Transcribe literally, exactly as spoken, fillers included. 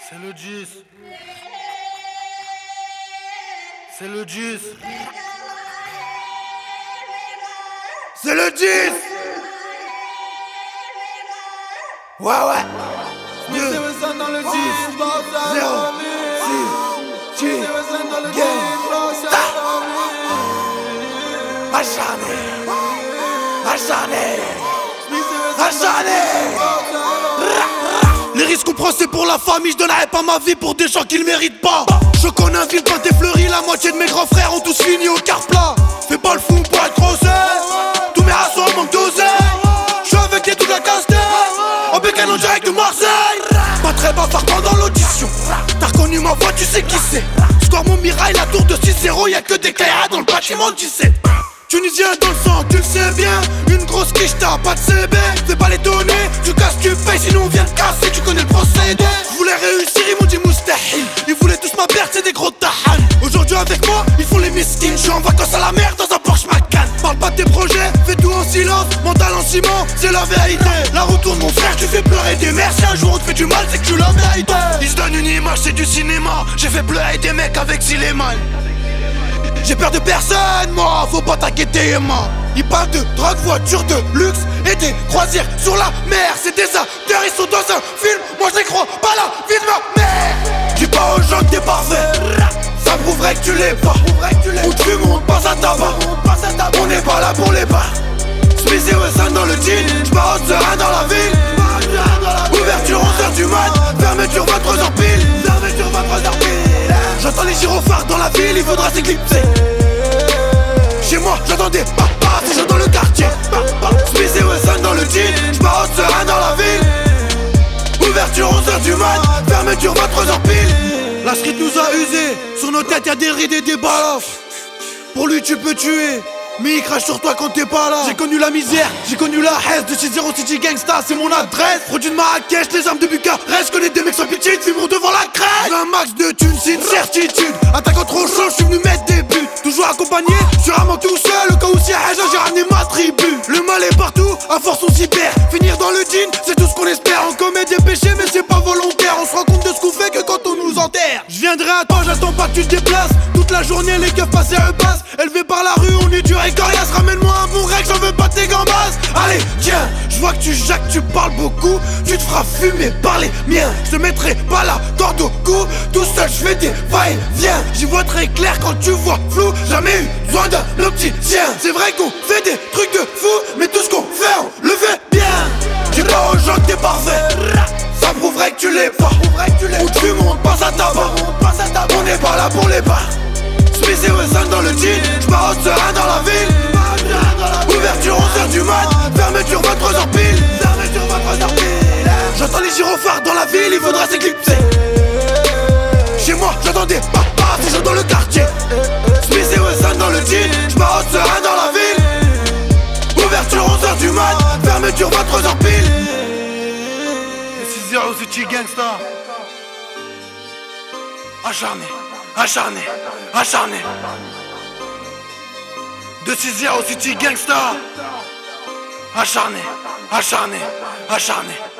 C'est le dix. C'est le dix. C'est le dix. Ouais, ouais. deux, dans le dix. zéro, six, dix, acharné, acharné, acharné. Les risques qu'on prend c'est pour la famille, je donnerais pas ma vie pour des gens qui le méritent pas. Je connais un ville et fleuri, la moitié de mes grands frères ont tous fini au car plat. Fais pas le fou pour être grossé, tous mes rassos manquent d'oseille. J'suis avec des toute la casse-tête, en bécane en direct de Marseille. Pas très bavard pendant l'audition, t'as reconnu ma voix, tu sais qui c'est. Score mon mirail, la tour de six zéro, y'a que des clairs dans le bâtiment de dix-sept. Tunisien dans le sang, tu le sais bien. Une grosse quiche, t'as pas de C B. Fais pas les données, tu casses, tu payes, sinon on vient de casser, tu connais le procédé. Je voulais réussir, ils m'ont dit moustahil. Ils voulaient tous ma perte, c'est des gros tahan. Aujourd'hui avec moi, ils font les miskins. Je suis en vacances à la mer dans un Porsche Macan. Parle pas de tes projets, fais tout en silence. Mental en ciment, c'est la vérité. La retourne mon frère, tu fais pleurer des mères. Si un jour on te fait du mal, c'est que tu l'as mérité. Ils se donnent une image, c'est du cinéma. J'ai fait pleurer des mecs avec Zileman. J'ai peur de personne, moi, faut pas t'inquiéter, moi. Ils parlent de drogue, voiture de luxe et des croisières sur la mer. C'est des acteurs, ils sont dans un film, moi je les crois pas la vie de ma mère. Dis pas aux gens que t'es parfait, ça prouverait que tu l'es pas. Ou tu montes pas à tabac, on n'est pas là pour les bars. Smith et Wesson dans le jean, j'pars en serein dans la ville. Ouverture onze heures du mat, fermeture vingt-trois heures pile. Fermeture vingt-trois heures pile. J'entends les gyrophares dans la ville, il faudra s'éclipser. Chez moi, j'entends des papas, c'est chaud dans le quartier. Smith et Wesson dans le jean, j'pars en serein dans la ville. Ouverture onze heures du mat, fermeture vingt-trois heures pile. La street nous a usés, sur nos têtes y'a des rides et des balafres. Pour lui tu peux tuer, mais il crache sur toi quand t'es pas là. J'ai connu la misère, j'ai connu la haine. De six zéro City Gangsta, c'est mon adresse. Produit de Marrakech, les armes de Bucarest. Connais des mecs sans pitié, vivront devant la crête. Un max de thunes, c'est une certitude. Attaquant trop chaud, j'suis venu mettre des buts. Toujours accompagné, j'suis rarement tout seul. Au cas où s'il y a Haja, j'ai ramené ma tribu. Le mal est partout, à force on s'y perd. Finir dans le jean, c'est tout ce qu'on espère. On commet des péchés, mais c'est pas volontaire. On se rend compte de ce qu'on fait que quand on nous enterre. J'viendrai à toi, j'attends pas que tu te déplaces. Toute la journée, les keufs passent et repassent. Élevés par la rue, on est dur et coriace. Ramène-moi un bon règle, j'en veux pas tes gambas. Allez, tiens, je vois que tu jacques, tu parles beaucoup. Tu te feras fumer par les miens. Je te mettrai pas la corde au cou. Tout seul, je fais des va-et-vient. J'y vois très clair quand tu vois flou. Jamais eu besoin d'un opticien. C'est vrai qu'on fait des trucs de fou, mais tout ce qu'on fait, on le fait bien. Dis pas aux gens que t'es parfait, ça prouverait que tu l'es pas. Ou tu montes pas à tabac, on n'est pas là pour les bars. Smith et Wesson dans le jean, j'pars en serein dans la ville. Ouverture onze heures du mat, fermeture vingt-trois heures pile. J'entends les gyrophares dans la ville, il faudra s'éclipser. Chez moi, j'entends des papas, c'est chaud dans le quartier. Smith et Wesson dans le jean, j'pars en serein dans la ville. Ouverture onze heures du mat, fermeture vingt-trois heures pile. six zéro City Gangsta. Acharné, acharné, acharné. De six zéro City Gangsta. Acharné, acharné, acharné.